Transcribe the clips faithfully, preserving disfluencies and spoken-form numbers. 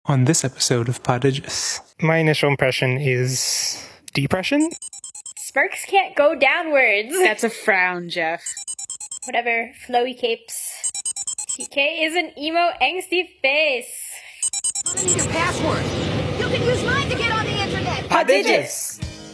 On this episode of Podigus, my initial impression is depression. Sparks can't go downwards. That's a frown, Jeff. Whatever. Flowy capes. T K is an emo, angsty face. I need your password. You can use mine to get on the internet. Podigus!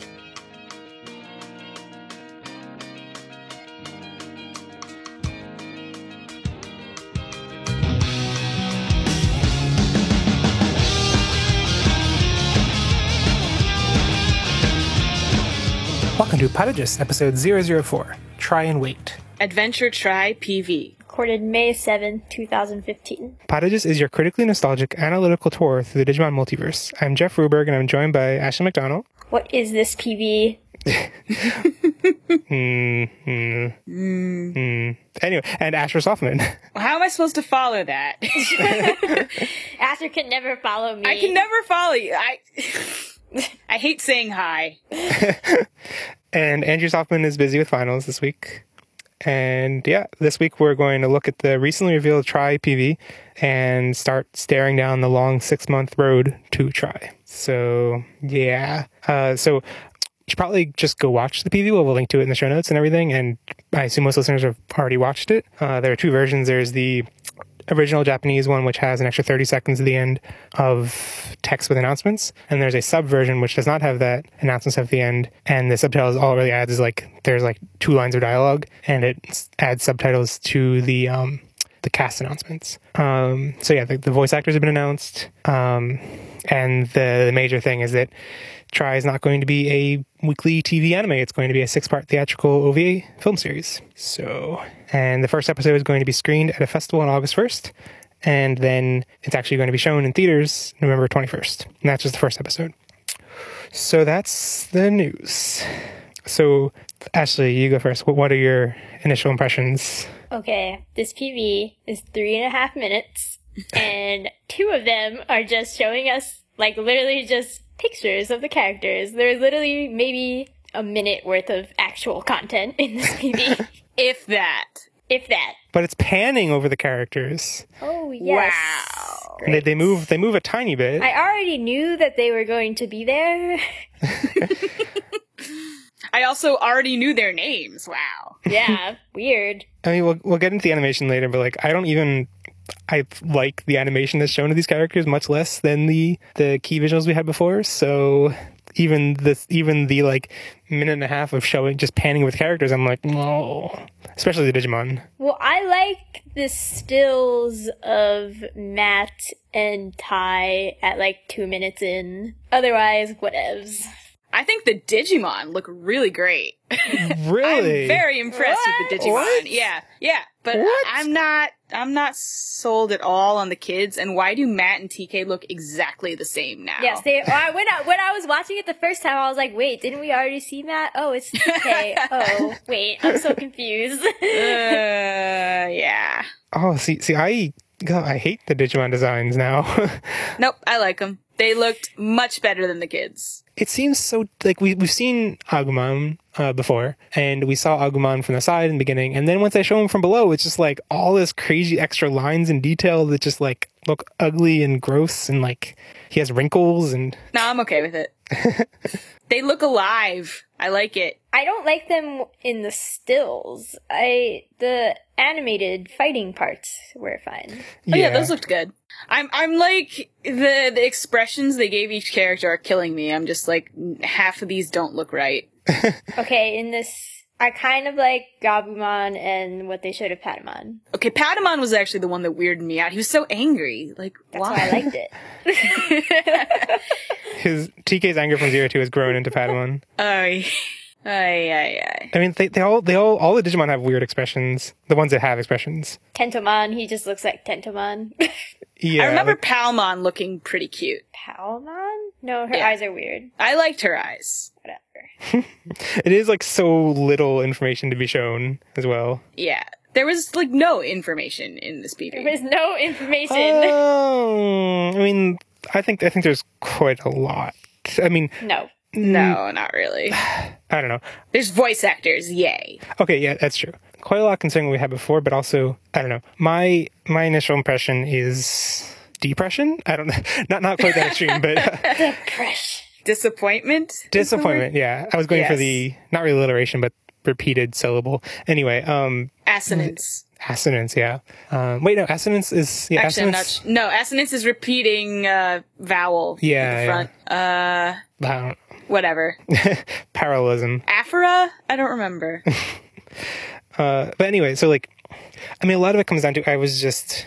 Welcome to Podigus, episode zero zero four, Try and Wait. Adventure Try P V. Recorded May seventh, twenty fifteen. Podigus is your critically nostalgic analytical tour through the Digimon multiverse. I'm Jeff Ruberg, and I'm joined by Ashley McDonald. What is this P V? mm, mm, mm. Mm. Anyway, and Asher Softman. Well, how am I supposed to follow that? Asher can never follow me. I can never follow you. I... I hate saying hi. And Andrew Softman is busy with finals this week. And yeah, this week we're going to look at the recently revealed Try P V and start staring down the long six-month road to Try. So yeah. Uh, so you should probably just go watch the P V. We'll link to it in the show notes and everything. And I assume most listeners have already watched it. Uh, there are two versions. There's the original Japanese one, which has an extra thirty seconds at the end of text with announcements, and there's a sub version which does not have that announcements at the end, and the subtitles, all it really adds is like there's like two lines of dialogue, and it adds subtitles to the um the cast announcements. Um so yeah, the, the voice actors have been announced, um and the, the major thing is that Try is not going to be a weekly T V anime. It's going to be a six-part theatrical O V A film series. So, and the first episode is going to be screened at a festival on August first, and then it's actually going to be shown in theaters November twenty-first. And that's just the first episode. So that's the news. So, Ashley, you go first. What are your initial impressions? Okay, this P V is three and a half minutes, and two of them are just showing us, like, literally just pictures of the characters. There's literally maybe a minute worth of actual content in this P V. If that. If that. But it's panning over the characters. Oh, yes. Wow. They, they move they move a tiny bit. I already knew that they were going to be there. I also already knew their names. Wow. Yeah, weird. I mean, we'll, we'll get into the animation later, but like, I don't even... I like the animation that's shown of these characters much less than the the key visuals we had before. So even this, even the like minute and a half of showing just panning with characters, I'm like, no. Especially the Digimon. Well, I like the stills of Matt and Ty at like two minutes in. Otherwise, whatevs. I think the Digimon look really great. Really? I'm very impressed What? with the Digimon. What? Yeah, yeah. But What? I'm not, I'm not sold at all on the kids. And why do Matt and T K look exactly the same now? Yes, they. I, when I when I was watching it the first time, I was like, "Wait, didn't we already see Matt? Oh, it's T K. Oh, wait, I'm so confused." uh, yeah. Oh, see, see, I, God, I hate the Digimon designs now. Nope, I like them. They looked much better than the kids. It seems so, like, we, we've seen Agumon uh, before, and we saw Agumon from the side in the beginning, and then once they show him from below, it's just, like, all this crazy extra lines and detail that just, like, look ugly and gross, and, like, he has wrinkles, and... No, I'm okay with it. They look alive. I like it. I don't like them in the stills. I the animated fighting parts were fine. Oh yeah, those looked good. I'm I'm like the the expressions they gave each character are killing me. I'm just like half of these don't look right. Okay, in this, I kind of like Gabumon and what they showed of Patamon. Okay, Patamon was actually the one that weirded me out. He was so angry. Like, That's why? why I liked it. His T K's anger from Zero Two has grown into Patamon. Ay, ay, ay, ay. I mean, they, they all, they all, all the Digimon have weird expressions. The ones that have expressions. Tentomon, he just looks like Tentomon. Yeah. I remember like- Palmon looking pretty cute. Palmon? No, her Yeah. eyes are weird. I liked her eyes. Whatever. It is like so little information to be shown as well. Yeah. There was like no information in this P V. There was no information. Oh, I mean, I think I think there's quite a lot. I mean, no. No, not really. I don't know. There's voice actors, yay. Okay, yeah, that's true. Quite a lot considering what we had before, but also I don't know. My my initial impression is depression. I don't know. Not, not quite that extreme, but uh, Depression. Disappointment? disappointment. Yeah. I was going for Yes. the, not really alliteration, but repeated syllable. Anyway, um, Assonance. assonance. Yeah. Um, wait, no, assonance is, yeah, Actually, I'm not. assonance. sh- No, assonance is repeating uh, vowel. Yeah, at the front. Uh, I don't- whatever. parallelism. Aphora? I don't remember. Uh, but anyway, so like, I mean, a lot of it comes down to I was just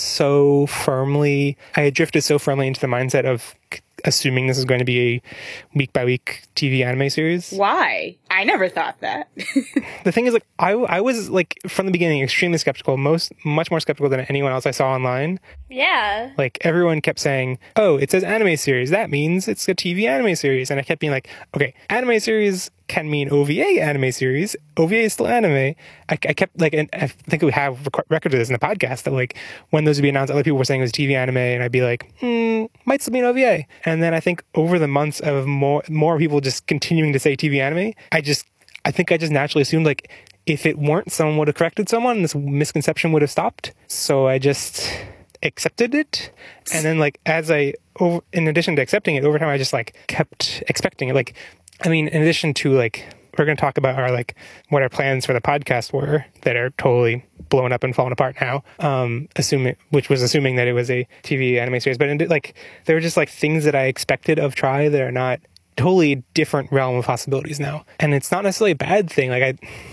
so firmly, I had drifted so firmly into the mindset of c- assuming this is going to be a week by week T V anime series. Why? I never thought that. The thing is, like, I, I was like from the beginning extremely skeptical, most much more skeptical than anyone else I saw online. Yeah. Like everyone kept saying, "Oh, it says anime series. That means it's a T V anime series." And I kept being like, "Okay, anime series can mean O V A anime series. O V A is still anime." I, I kept like, and I think we have rec- record of this in the podcast that like when those would be announced, other people were saying it was T V anime, and I'd be like, "Hmm, might still be an O V A." And then I think over the months of more more people just continuing to say T V anime, I just I think I just naturally assumed like if it weren't, someone would have corrected someone, and this misconception would have stopped. So I just accepted it, and then like as I over, in addition to accepting it over time, I just like kept expecting it. Like, I mean, in addition to like we're going to talk about our like what our plans for the podcast were that are totally blown up and falling apart now. Um, assuming which was assuming that it was a T V anime series, but in, like there were just like things that I expected of Try that are not totally different realm of possibilities now, and it's not necessarily a bad thing. Like I.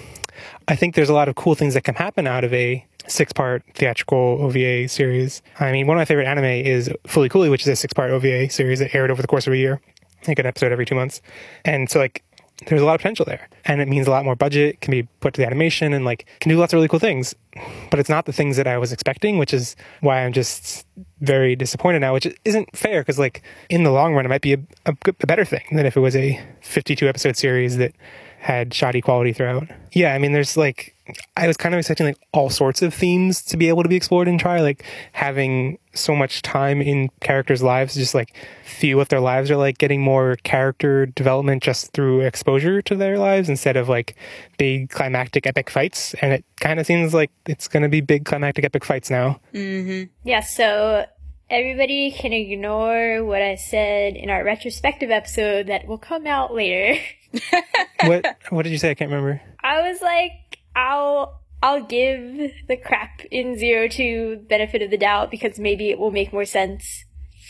I think there's a lot of cool things that can happen out of a six-part theatrical O V A series. I mean, one of my favorite anime is Fully Cooley, which is a six-part O V A series that aired over the course of a year, like an episode every two months. And so, like, there's a lot of potential there. And it means a lot more budget can be put to the animation and, like, can do lots of really cool things. But it's not the things that I was expecting, which is why I'm just very disappointed now, which isn't fair because, like, in the long run, it might be a, a, good- a better thing than if it was a fifty-two episode series that had shoddy quality throughout. Yeah, I mean, there's like, I was kind of expecting like all sorts of themes to be able to be explored in Try, like having so much time in characters' lives, just like feel what their lives are like, getting more character development just through exposure to their lives instead of like big climactic epic fights. And it kind of seems like it's going to be big climactic epic fights now. Yeah, so everybody can ignore what I said in our retrospective episode that will come out later. What what did you say? I can't remember. I was like, I'll I'll give the crap in Zero Two benefit of the doubt because maybe it will make more sense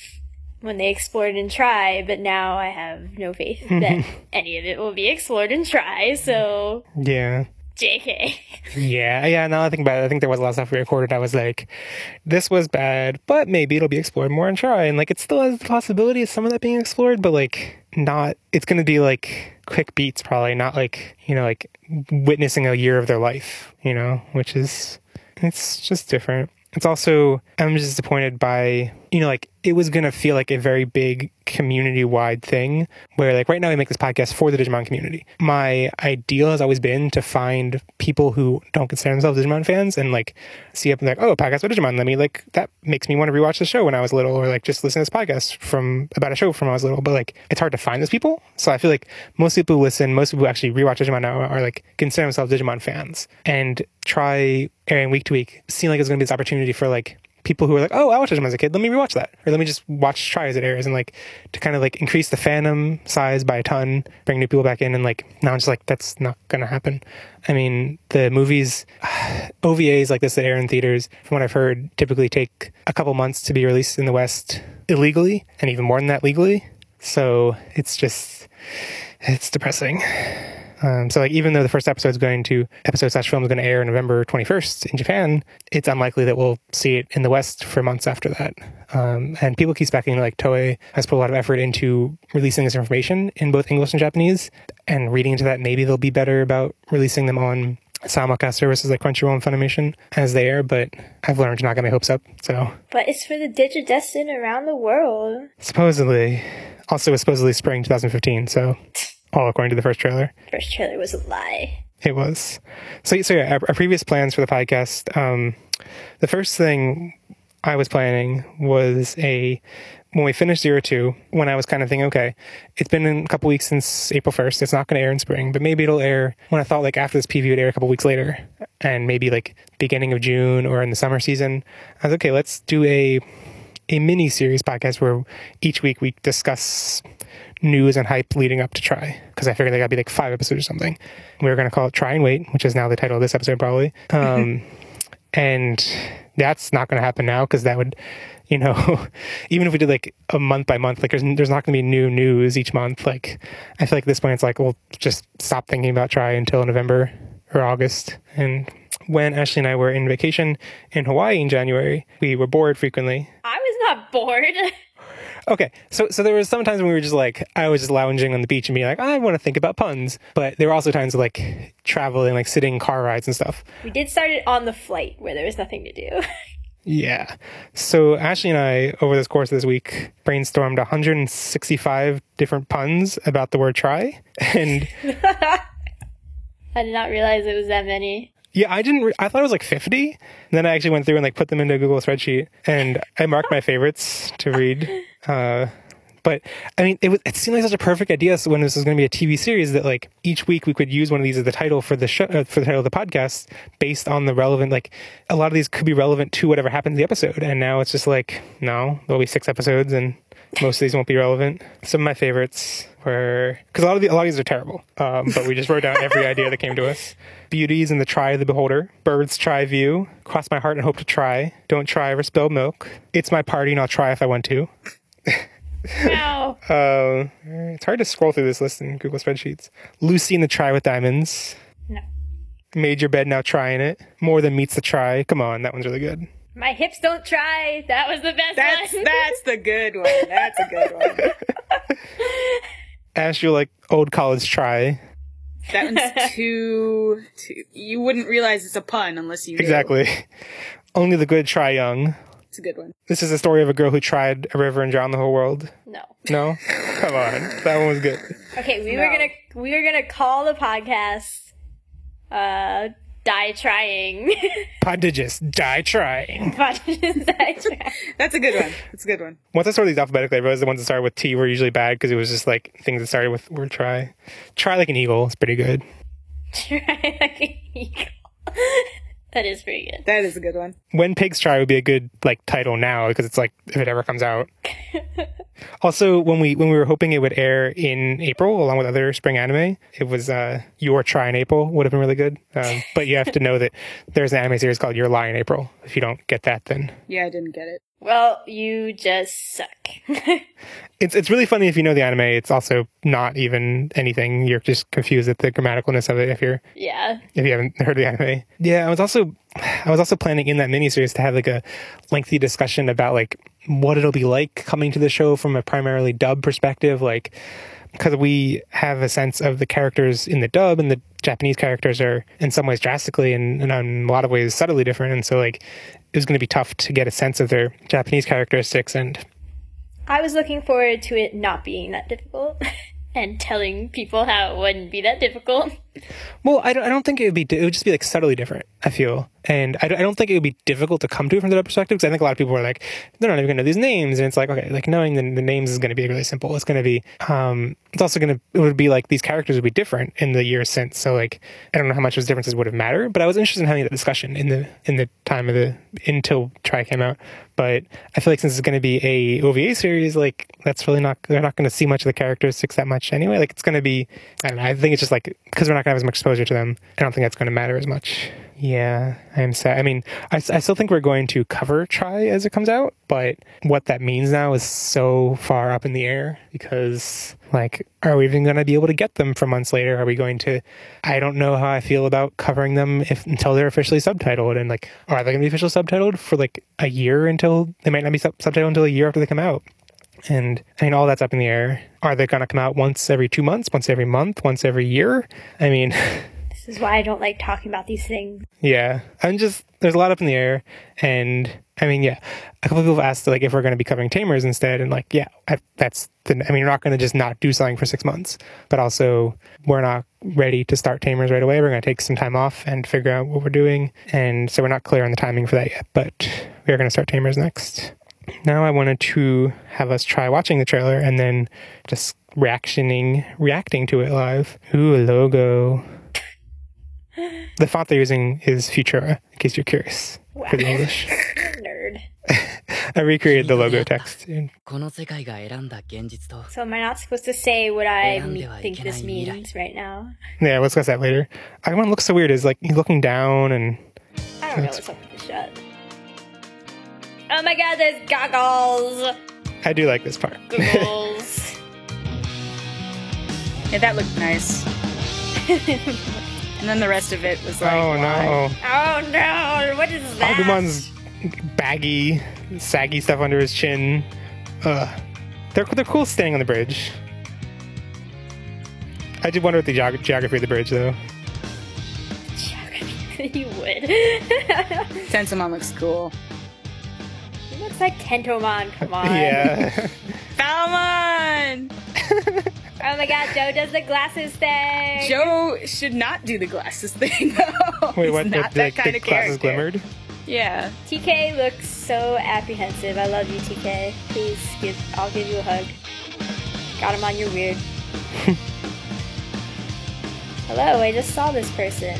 when they explore it and Try, but now I have no faith that any of it will be explored and Try, so Yeah. J K. Yeah, yeah, now I think about it, I think there was a lot of stuff we recorded. I was like, this was bad, but maybe it'll be explored more and Try. And like, it still has the possibility of some of that being explored, but like, not, it's going to be like quick beats, probably not like, you know, like witnessing a year of their life, you know, which is, it's just different. It's also, I'm just disappointed by, you know, like it was going to feel like a very big community-wide thing where like right now we make this podcast for the Digimon community. My ideal has always been to find people who don't consider themselves Digimon fans and like see up and like, oh, a podcast about Digimon. Let me like, that makes me want to rewatch the show when I was little or like just listen to this podcast from about a show from when I was little. But like, it's hard to find those people. So I feel like most people who listen, most people who actually rewatch Digimon now are like consider themselves Digimon fans and Try airing week to week. Seem like it's going to be this opportunity for like people who are like, oh, I watched Digimon as a kid. Let me rewatch that. Or let me just watch Try as it airs and like to kind of like increase the fandom size by a ton, bring new people back in. And like, now I'm just like, that's not going to happen. I mean, the movies, O V As like this that air in theaters, from what I've heard, typically take a couple months to be released in the West illegally and even more than that legally. So it's just, it's depressing. Um, so like even though the first episode is going to episode slash film is going to air November twenty-first in Japan, it's unlikely that we'll see it in the West for months after that. Um, and people keep speculating like Toei has put a lot of effort into releasing this information in both English and Japanese, and reading into that, maybe they'll be better about releasing them on simulcast services like Crunchyroll and Funimation as they air, but I've learned to not get my hopes up. So But it's for the Digidestined around the world. supposedly, also was supposedly spring twenty fifteen, so all according to the first trailer. First trailer was a lie. It was. So, so yeah, our, our previous plans for the podcast, um, the first thing I was planning was a, when we finished Zero Two, when I was kind of thinking, okay, it's been a couple weeks since April first, it's not going to air in spring, but maybe it'll air, when I thought like after this P V would air a couple weeks later, and maybe like beginning of June or in the summer season, I was okay, let's do a a mini series podcast where each week we discuss news and hype leading up to Try, because I figured they got to be like five episodes or something. We were going to call it Try and Wait, which is now the title of this episode probably. Um, and that's not going to happen now, because that would, you know, even if we did like a month by month, like there's, there's not going to be new news each month. Like I feel like at this point it's like, we'll just stop thinking about Try until November or August. And when Ashley and I were in vacation in Hawaii in January, we were bored frequently. I was not bored. Okay, so so there were some times when we were just like, I was just lounging on the beach and being like, I want to think about puns. But there were also times of like traveling, like sitting car rides and stuff. We did start it on the flight where there was nothing to do. Yeah. So Ashley and I, over this course of this week, brainstormed one hundred sixty-five different puns about the word try. And I did not realize it was that many. yeah, I didn't, re- I thought it was like fifty. And then I actually went through and like put them into a Google spreadsheet and I marked my favorites to read. Uh, but I mean, it was, it seemed like such a perfect idea. So when this was going to be a T V series, that like each week we could use one of these as the title for the show, uh, for the title of the podcast, based on the relevant, like a lot of these could be relevant to whatever happens in the episode. And now it's just like, no, there'll be six episodes and most of these won't be relevant. Some of my favorites were, because a lot of the, a lot of these are terrible. Um, but we just wrote down every idea that came to us. Beauties in the Try of the Beholder. Birds Try View. Cross my heart and hope to try. Don't try or spill milk. It's my party and I'll try if I want to. No. Uh, it's hard to scroll through this list in Google spreadsheets. Lucy in the Try with Diamonds. No. Made your bed, now trying it. More than meets the try. Come on, that one's really good. My hips don't try. That was the best That's one. that's the good one. That's a good one. Ask you like old college try. That one's too, too. You wouldn't realize it's a pun unless you knew. Exactly. Only the good try young. It's a good one. This is the story of a girl who tried a river and drowned the whole world. No. No? Come on. That one was good. Okay, we No. were gonna we were gonna call the podcast uh Die Trying. Prodigious. Die trying. Podcast Die Trying. That's a good one. That's a good one. Once I started these alphabetically, I realized the ones that started with T were usually bad because it was just like things that started with word try. Try like an eagle. It's pretty good. Try like an eagle. That is pretty good. That is a good one. When Pigs Try would be a good like title now, because it's like if it ever comes out. Also, when we when we were hoping it would air in April along with other spring anime, it was uh, Your Try in April would have been really good. Um, but you have to know that there's an anime series called Your Lie in April. If you don't get that, then Yeah, I didn't get it. Well, you just suck. it's it's really funny if you know the anime. It's also not even anything. You're just confused at the grammaticalness of it if you're Yeah. if you haven't heard the anime. Yeah, I was also I was also planning in that miniseries to have like a lengthy discussion about like what it'll be like coming to the show from a primarily dub perspective, like because we have a sense of the characters in the dub and the Japanese characters are in some ways drastically and, and in a lot of ways subtly different. And so like it was going to be tough to get a sense of their Japanese characteristics. And I was looking forward to it not being that difficult and telling people how it wouldn't be that difficult. well, I don't, I don't think it would be, it would just be like subtly different, I feel. And I don't, I don't think it would be difficult to come to it from the dub perspective, because I think a lot of people are like, they're not even going to know these names. And it's like, okay, like knowing the, the names is going to be really simple. It's going to be, um, it's also going to, it would be like these characters would be different in the years since. So like, I don't know how much those differences would have mattered, but I was interested in having that discussion in the, in the time of the, until Try came out. But I feel like since it's going to be a O V A series, like that's really not, they're not going to see much of the characteristics that much anyway. Like it's going to be, I don't know, I think it's just like, because we're not going to have as much exposure to them, I don't think that's going to matter as much. Yeah, I am sad. I mean, I, I still think we're going to cover Try as it comes out, but what that means now is so far up in the air because, like, are we even going to be able to get them for months later? Are we going to, I don't know how I feel about covering them if until they're officially subtitled. And, like, are they going to be officially subtitled for, like, a year until, they might not be sub- subtitled until a year after they come out. And, I mean, all that's up in the air. Are they going to come out once every two months, once every month, once every year? I mean... This is why I don't like talking about these things. Yeah, I'm just, there's a lot up in the air. And I mean, yeah, a couple of people have asked like if we're going to be covering Tamers instead. And like, yeah, I, that's the, I mean, we're not going to just not do something for six months, but also we're not ready to start Tamers right away. We're going to take some time off and figure out what we're doing. And so we're not clear on the timing for that yet, but we're going to start Tamers next. Now I wanted to have us try watching the trailer and then just reactioning, reacting to it live. Ooh, a logo. The font they're using is Futura, in case you're curious. Wow. For the English. Nerd. I recreated the logo text. この世界が選んだ現実と So am I not supposed to say what I Around me- the think this Ikenai means right now? Yeah, we'll discuss that later. Agumon looks so weird. Is like he's looking down and I don't know what's up with this shot. Oh my god, there's goggles! I do like this part. Goggles. Yeah, that looked nice. And then the rest of it was like, Oh why? no. Oh no, what is that? Agumon's baggy, saggy stuff under his chin. Ugh. They're, they're cool standing on the bridge. I did wonder what the geog- geography of the bridge, though. You would. Tensumon looks cool. He looks like Tentomon, come on. Yeah. Falmon! Oh my god, Joe does the glasses thing! Joe should not do the glasses thing, though. Wait, He's what? not the, that the, kind the of glasses character. glimmered? Yeah. T K looks so apprehensive. I love you, T K. Please, give, I'll give you a hug. Got him on your weird. Hello, I just saw this person.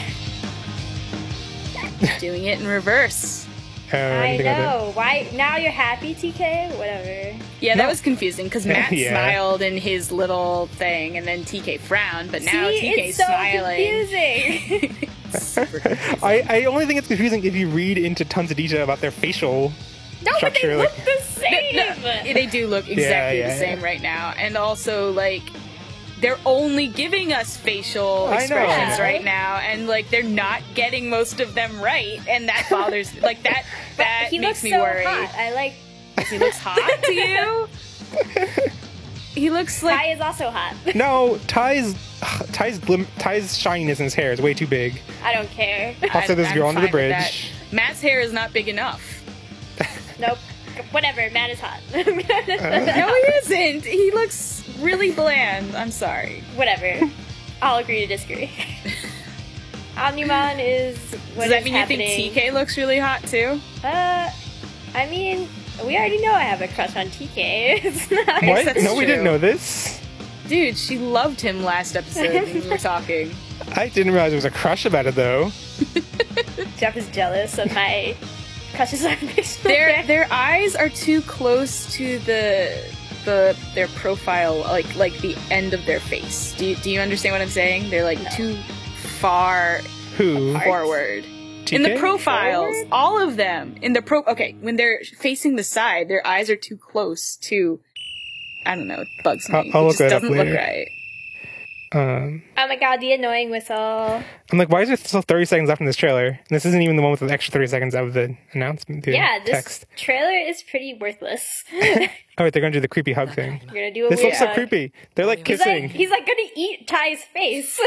Doing it in reverse. Oh, I anything like that? know. Why? Now you're happy, T K? Whatever. Yeah, that No. was confusing because Matt Yeah. smiled in his little thing, and then T K frowned, but now See, T K's it's so smiling. confusing. Super confusing. I, I only think it's confusing if you read into tons of detail about their facial No, but structure. they like, look the same. No, they do look exactly yeah, the same yeah. right now, and also like they're only giving us facial I know. expressions Yeah. right now, and like they're not getting most of them right, and that bothers like that. That he makes looks me so worried. hot. I like. He looks hot to you. He looks like Kai is also hot. no, Ty's Ty's glim, Ty's shininess in his hair is way too big. I don't care. Also, I'm- there's I'm girl under the fine with that. bridge. Matt's hair is not big enough. Nope. Whatever. Matt is hot. Uh. No, he isn't. He looks really bland. I'm sorry. Whatever. I'll agree to disagree. Omnimon is what Does that is mean happening. you think T K looks really hot too? Uh, I mean, we already know I have a crush on T K. It's not. What? that's No, we didn't true. know this. Dude, she loved him last episode when we were talking. I didn't realize there was a crush about it, though. Jeff is jealous of my crushes on fictional Their characters. their eyes are too close to the the their profile, like like the end of their face. Do you, do you understand what I'm saying? They're like too far Who? forward. T K? In the profiles, Forward? all of them in the pro. Okay, when they're facing the side, their eyes are too close to. I don't know. It bugs me. I'll- I'll it look just that up doesn't look later. right. Um, Oh my god, the annoying whistle. I'm like, why is there still thirty seconds left in this trailer? And this isn't even the one with the extra thirty seconds of the announcement. The Yeah, this text. trailer is pretty worthless. You're Oh, wait, they're going to do the creepy hug thing. gonna do a This weird looks so hug. creepy. They're like He's kissing. like, he's like gonna eat Ty's face.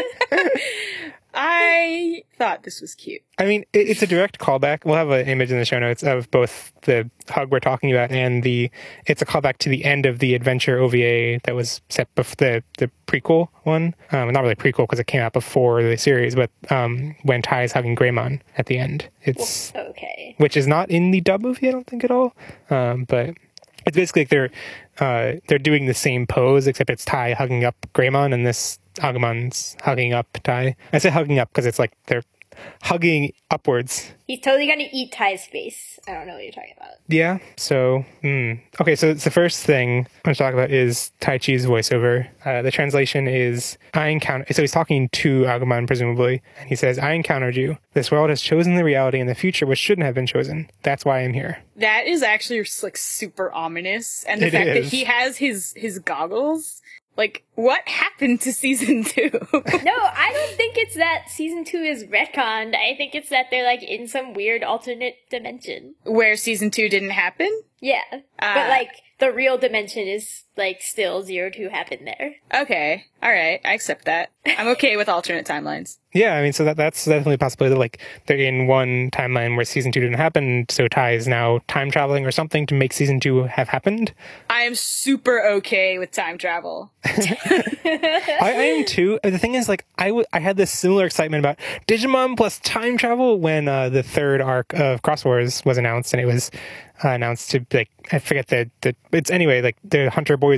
I thought this was cute. I mean, it, it's a direct callback. We'll have an image in the show notes of both the hug we're talking about and the. It's a callback to the end of the adventure O V A that was set before the the prequel one. Um, not really prequel because it came out before the series, but um, when Ty is hugging Greymon at the end, it's Okay. which is not in the dub movie, I don't think at all. Um, but it's basically like they're uh, they're doing the same pose except it's Ty hugging up Greymon and this Agumon's hugging up Ty. I say hugging up because it's like they're hugging upwards. He's totally gonna eat Ty's face. I don't know what you're talking about. Yeah. So, hmm. Okay. So it's the first thing I want to talk about is Tai Chi's voiceover. Uh, the translation is, I encounter, so he's talking to Agumon, presumably, and he says, I encountered you. This world has chosen the reality in the future which shouldn't have been chosen. That's why I'm here. That is actually like super ominous, and the It fact is. that he has his his goggles. Like, what happened to season two? No, I don't think it's that season two is retconned. I think it's that they're like in some weird alternate dimension. Where season two didn't happen? Yeah. Ah. But like the real dimension is like still zero two happened there. Okay, all right, I accept that. I'm okay with alternate timelines. Yeah, I mean, so that that's definitely a possibility that, like, they're in one timeline where season two didn't happen, so Ty is now time traveling or something to make season two have happened. I am super okay with time travel. I, I am too. The thing is, like, I, w- I had this similar excitement about Digimon plus time travel when uh, the third arc of Cross Wars was announced, and it was uh, announced to, like, I forget the, the, it's anyway, like, the Hunter boys who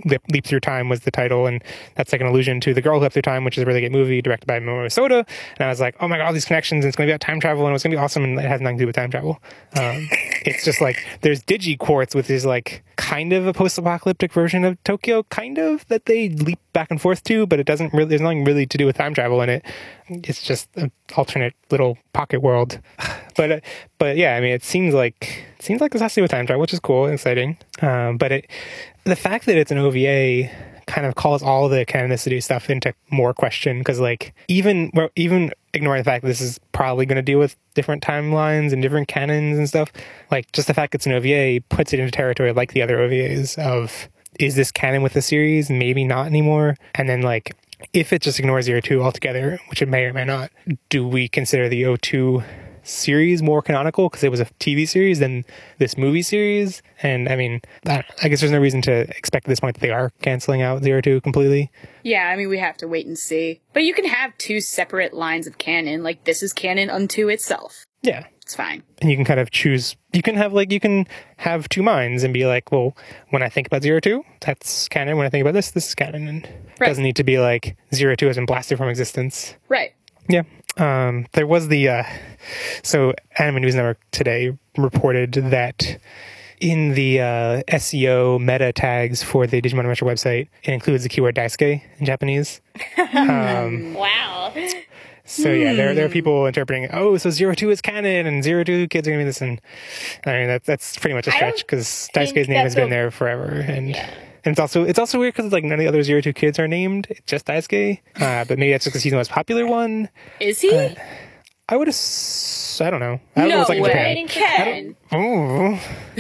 Leap, Leap Through Time was the title, and that's like an allusion to The Girl Who Leapt Through Time, which is a really good movie directed by Mamoru Soda. And I was like, oh my god, all these connections, and it's going to be about time travel, and it's going to be awesome, and it has nothing to do with time travel. Um, it's just like, there's Digiquartz, which is like kind of a post-apocalyptic version of Tokyo, kind of, that they leap back and forth to, but it doesn't really, there's nothing really to do with time travel in it. It's just an alternate little pocket world. But uh, but yeah, I mean, it seems like it seems like this has to do with time travel, which is cool and exciting. Um, but it, the fact that it's an O V A kind of calls all the canonicity stuff into more question, because like even well, even ignoring the fact that this is probably going to deal with different timelines and different canons and stuff, like just the fact that it's an O V A puts it into territory like the other O V As of, is this canon with the series? Maybe not anymore. And then like, if it just ignores Zero Two altogether, which it may or may not, do we consider the O two series more canonical because it was a T V series than this movie series? And I mean, I, I guess there's no reason to expect at this point that they are canceling out Zero Two completely. Yeah, I mean, we have to wait and see. But you can have two separate lines of canon. Like, this is canon unto itself. Yeah. It's fine. And you can kind of choose, you can have like, you can have two minds and be like, well, when I think about Zero Two, that's canon. When I think about this, this is canon. And Right. it doesn't need to be like Zero Two has been blasted from existence. Right. Yeah. Um, there was the, uh, so Anime News Network today reported that in the uh, S E O meta tags for the Digimon Adventure website, it includes the keyword Daisuke in Japanese. Um, Wow. so yeah, there there are people interpreting, oh, so Zero Two is canon and Zero Two kids are going to be this. And I mean, that, that's pretty much a I don't stretch because think Daisuke's name has that's been a- there forever. And Yeah. and it's also it's also weird because like none of the other Zero Two kids are named, it's just Daisuke. Uh, but maybe that's just because he's the most popular one. Is he? Uh, I would ass- I don't know. I don't know no what's like in way. Japan. Ken. Oh.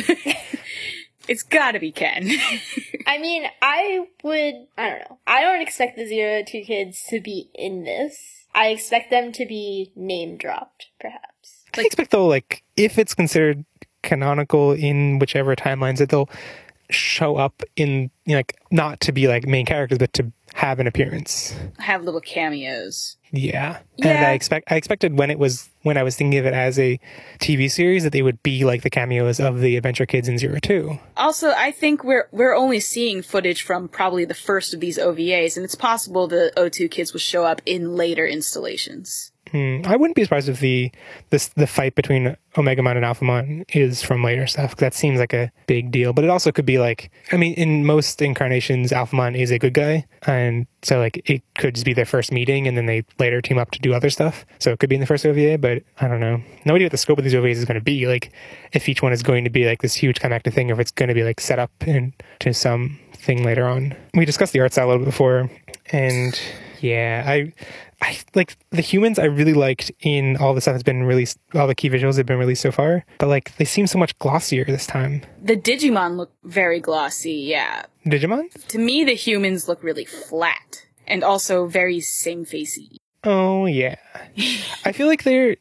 It's gotta be Ken. I mean, I would, I don't know. I don't expect the Zero Two kids to be in this. I expect them to be name dropped, perhaps. I expect though, like, if it's considered canonical in whichever timelines, that they'll show up in, you know, like, not to be like main characters, but to have an appearance. Have little cameos. Yeah. Yeah. And I expect I expected when it was when I was thinking of it as a T V series that they would be like the cameos of the Adventure Kids in Zero Two. Also, I think we're we're only seeing footage from probably the first of these O V As, and it's possible the O two kids will show up in later installations. Hmm. I wouldn't be surprised if the this the fight between Omegamon and Alphamon is from later stuff, 'cause that seems like a big deal. But it also could be like, I mean, in most incarnations, Alphamon is a good guy, and so like it could just be their first meeting, and then they later team up to do other stuff. So it could be in the first O V A, but I don't know. No idea what the scope of these O V As is going to be. Like, if each one is going to be like this huge climactic thing, or if it's going to be like set up into some thing later on. We discussed the art style a little bit before, and yeah, I. I like the humans I really liked in all the stuff that's been released, all the key visuals that have been released so far, but like they seem so much glossier this time. The Digimon look very glossy, yeah. Digimon? To me, the humans look really flat, and also very same-facey. Oh yeah. I feel like they're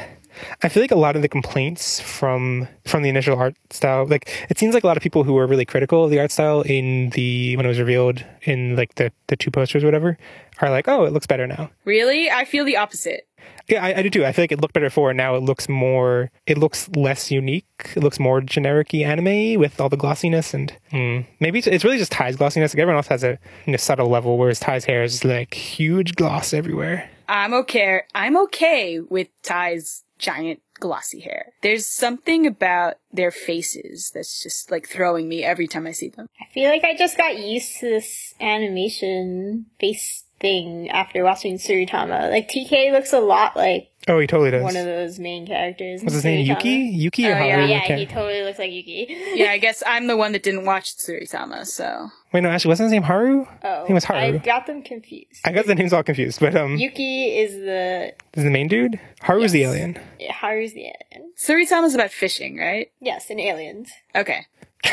I feel like a lot of the complaints from from the initial art style, like it seems like a lot of people who were really critical of the art style in the when it was revealed in like the the two posters or whatever, are like, oh, it looks better now. Really? I feel the opposite. Yeah, I, I do too. I feel like it looked better before, and now it looks more, it looks less unique. It looks more generic-y anime with all the glossiness, and hmm, maybe it's, it's really just Ty's glossiness. Like everyone else has a, a subtle level, whereas Ty's hair is like huge gloss everywhere. I'm okay. I'm okay with Ty's giant glossy hair. There's something about their faces that's just like throwing me every time I see them. I feel like I just got used to this animation face thing after watching Tsuritama. Like, T K looks a lot like Oh, he totally does. one of those main characters. in What's his name? Tsuritama. Yuki? Yuki or Oh, Haru? yeah. I Yeah, can't- he totally looks like Yuki. Yeah, I guess I'm the one that didn't watch Tsuritama, so. Wait, no, actually, wasn't his name Haru? Oh, He was Haru. I got them confused. I got the names all confused, but um, Yuki is the is the main dude? Haru's the Yes. alien. yeah, Haru's the alien. Tsuritama's about fishing, right? Yes, and aliens. Okay.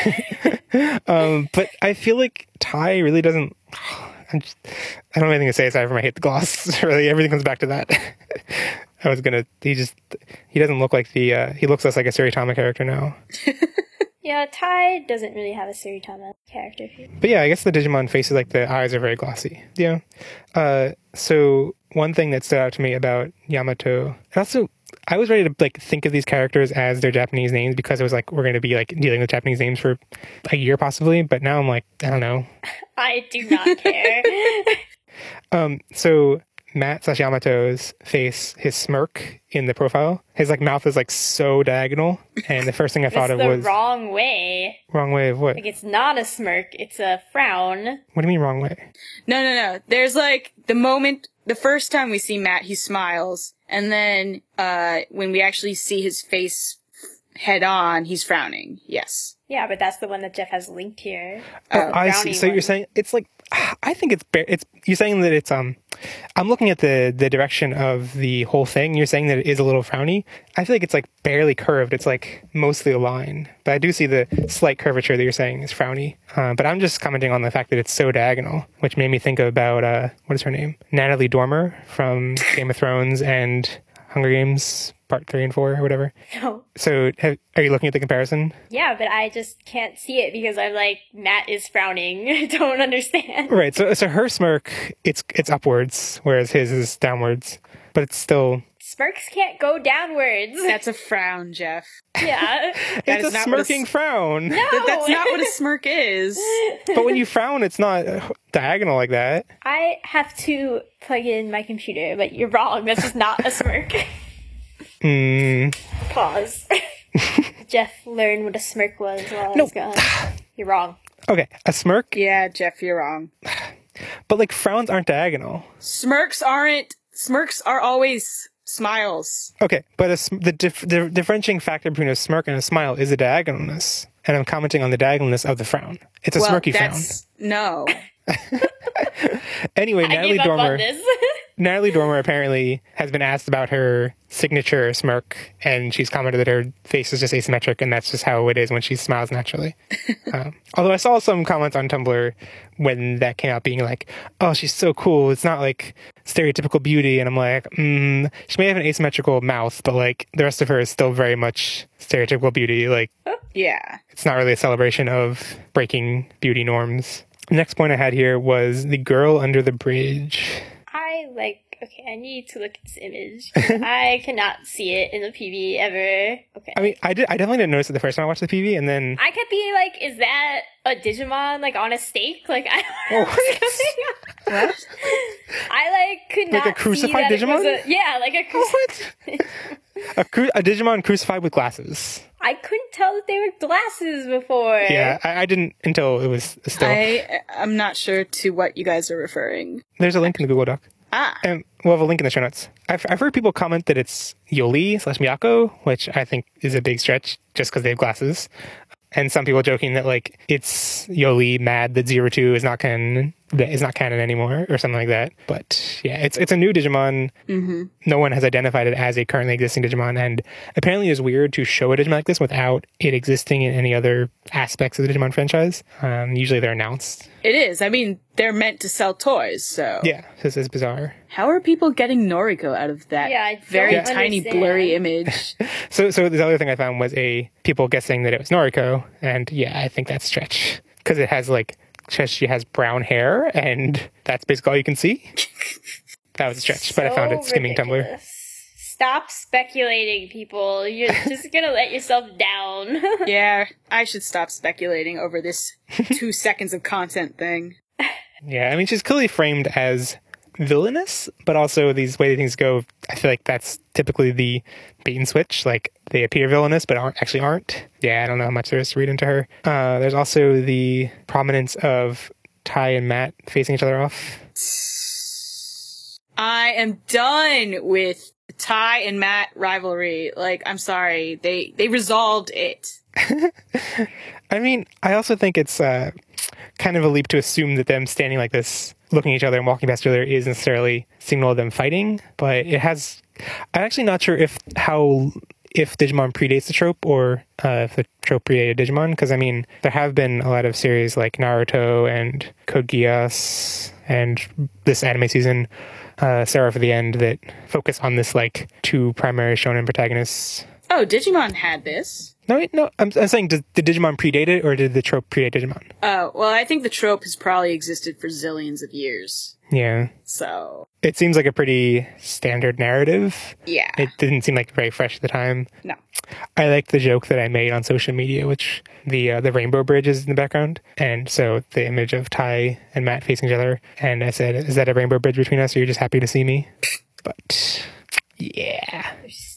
Um, but I feel like Ty really doesn't. I'm just, I don't have anything to say aside from I hate the gloss. Really, everything comes back to that. I was gonna. He just. He doesn't look like the. Uh, he looks less like a Tsuritama character now. Yeah, Tai doesn't really have a Tsuritama character. But yeah, I guess the Digimon faces, like the eyes are very glossy. Yeah. Uh, so one thing that stood out to me about Yamato, and also I was ready to like think of these characters as their Japanese names because it was like we're going to be like dealing with Japanese names for a year possibly. But now I'm like, I don't know. I do not care. Um, so Matt slash Yamato's face, his smirk in the profile, his like mouth is like so diagonal, and the first thing I It's thought the of was wrong way. wrong way of what? Like, it's not a smirk, it's a frown. What do you mean wrong way? No, no, no. There's like the moment, the first time we see Matt, he smiles. And then, uh, when we actually see his face head on, he's frowning. Yes. Yeah, but that's the one that Jeff has linked here. Oh, I see. frowny So you're one. saying it's like I think it's ba- it's you're saying that it's um I'm looking at the the direction of the whole thing. You're saying that it is a little frowny. I feel like it's like barely curved. It's like mostly a line. But I do see the slight curvature that you're saying is frowny. Uh, but I'm just commenting on the fact that it's so diagonal, which made me think about uh what is her name? Natalie Dormer from Game of Thrones and Hunger Games Part three and four or whatever. No. So have, are you looking at the comparison? Yeah, but I just can't see it because I'm like, Matt is frowning. I don't understand. Right. So so her smirk, it's it's upwards, whereas his is downwards. But it's still Smirks can't go downwards. That's a frown, Jeff. Yeah. That it's is a not what a smirking s- frown. No. Th- That's not what a smirk is. But when you frown, it's not uh, diagonal like that. I have to plug in my computer, but you're wrong. That's just not a smirk. Mm, Pause. Jeff learned what a smirk was while I No. was gone. You're wrong. okay, a smirk, Yeah, Jeff, you're wrong. but like frowns aren't diagonal. Smirks aren't, smirks are always smiles. Okay, but a, sm- the, dif- the differentiating factor between a smirk and a smile is a diagonalness. And I'm commenting on the diagonalness of the frown. It's a well, smirky that's, no. frown. Anyway, I Natalie give up Dormer. on this. Natalie Dormer apparently has been asked about her signature smirk, and she's commented that her face is just asymmetric, and that's just how it is when she smiles naturally. um, although I saw some comments on Tumblr when that came out being like, oh, she's so cool. It's not like stereotypical beauty. And I'm like, mm, she may have an asymmetrical mouth, but like the rest of her is still very much stereotypical beauty. Like Yeah. it's not really a celebration of breaking beauty norms. The next point I had here was the girl under the bridge. I like. Okay, I need to look at this image. I cannot see it in the P V ever. Okay. I mean, I did. I definitely didn't notice it the first time I watched the P V, and then I kept being like, is that a Digimon, like, on a stake? Like, I don't know Oh, what's going on. What? I, like, could Like not a crucified see that it was Digimon? a- yeah, like a crucified. what? a, cru- a Digimon crucified with glasses. I couldn't tell that they were glasses before. Yeah, I, I didn't until it was still. I, I'm not sure to what you guys are referring. There's a link in the Google Doc, Ah. and we'll have a link in the show notes. I've, I've heard people comment that it's Yoli slash Miyako, which I think is a big stretch just because they have glasses. And some people joking that like it's Yoli mad that Zero Two is not canon, that is not canon anymore, or something like that. But yeah, it's it's a new Digimon. Mm-hmm. No one has identified it as a currently existing Digimon, and apparently it's weird to show a Digimon like this without it existing in any other aspects of the Digimon franchise. Um, usually they're announced. It is. I mean, they're meant to sell toys, so. Yeah, this is bizarre. How are people getting Noriko out of that Yeah, I don't very Yeah. tiny, understand. blurry image? So, so the other thing I found was a people guessing that it was Noriko, and yeah, I think that's stretch because it has like she has brown hair, and that's basically all you can see. That was a stretch, but I found it So skimming Tumblr. ridiculous. Stop speculating, people. You're just gonna let yourself down. Yeah, I should stop speculating over this two seconds of content thing. Yeah, I mean she's clearly framed as villainous, but also these way things go, I feel like that's typically the bait and switch. Like they appear villainous, but aren't actually aren't. Yeah, I don't know how much there is to read into her. Uh, there's also the prominence of Ty and Matt facing each other off. I am done with the Ty and Matt rivalry. Like, I'm sorry, they they resolved it. I mean, I also think it's uh, kind of a leap to assume that them standing like this, looking at each other and walking past each other is necessarily a signal of them fighting, but it has... I'm actually not sure if how if Digimon predates the trope or uh, if the trope predated Digimon, because I mean, there have been a lot of series like Naruto and Code Geass and this anime season, uh, Sarah for the End, that focus on this like two primary shonen protagonists. Oh, Digimon had this. No, wait, no. I'm, I'm saying, did, did Digimon predate it, or did the trope predate Digimon? Oh, well, I think the trope has probably existed for zillions of years. Yeah. So, It seems like a pretty standard narrative. yeah. It didn't seem like very fresh at the time. No. I liked the joke that I made on social media, which the uh, the rainbow bridge is in the background. And so the image of Ty and Matt facing each other. And I said, is that a rainbow bridge between us, or you're just happy to see me? But, yeah.